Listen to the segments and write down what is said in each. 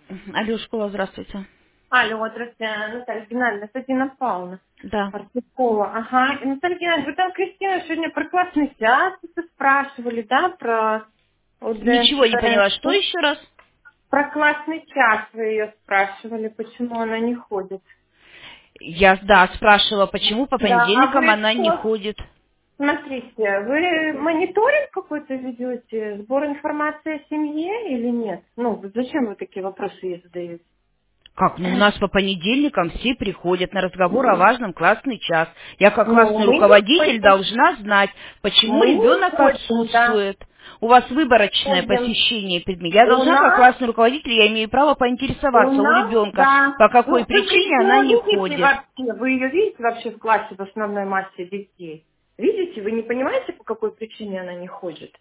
Алло, школа, здравствуйте. Алло, здравствуйте, Наталья Геннадьевна, это Дина Павловна. Да. Арцикова. Ага. И, Наталья Геннадьевна, вы там, Кристина, сегодня про классный час спрашивали, да, про Ничего не ОДС. поняла. Что еще раз? Про классный час вы ее спрашивали, почему она не ходит. Я, да, спрашивала, почему по Да, а понедельникам вы она не что? ходит. Смотрите, вы мониторинг какой-то ведете, сбор информации о семье или нет? Ну, вот зачем вы такие вопросы ей задаете? Как? Ну, у нас по понедельникам все приходят на разговор о важном классный час. Я как Ну, классный мы не руководитель ходим. должна знать, почему Мы не ребенок ходим, да. отсутствует. У вас выборочное Ходим. посещение предмета. Я У должна, как нас классный руководитель, я имею право У поинтересоваться у нас, ребенка, да. по какой Ну, вы причине она Кристину не видите ходит. вообще? Вы ее видите вообще в классе в основной массе детей? Видите? Вы не понимаете, по какой причине она не ходит?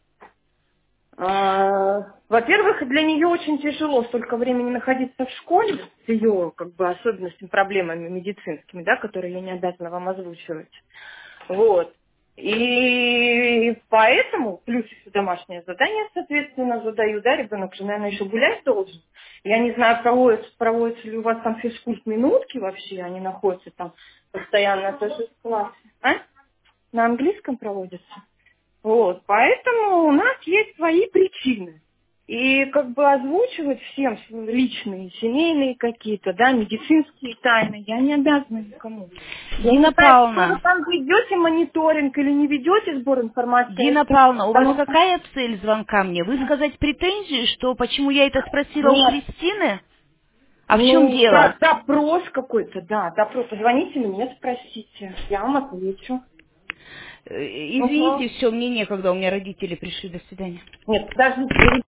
Во-первых, для нее очень тяжело столько времени находиться в школе с ее как бы особенностями, проблемами медицинскими, да, которые я не обязана вам озвучивать. Вот. И поэтому, плюс еще домашнее задание, соответственно, задаю, да, ребенок же, наверное, еще гулять должен. Я не знаю, проводятся ли у вас там физкульт-минутки вообще, они находятся там постоянно тоже в классе. А? На английском проводятся? Вот, поэтому у нас есть свои причины. И как бы озвучивать всем свои личные, семейные какие-то, да, медицинские тайны я не обязана никому. Я не Дина знаю, что вы Павловна, там ведете мониторинг или не ведете сбор информации. Дина Павловна, у вас Потому что какая цель звонка мне? Высказать претензии, что почему я это спросила у нет, Кристины? А в чем ну, дело? допрос какой-то, да, допрос. Позвоните мне, спросите, я вам отвечу. Извините, Угу. все, мне некогда, у меня родители пришли, до свидания. Нет, подождите,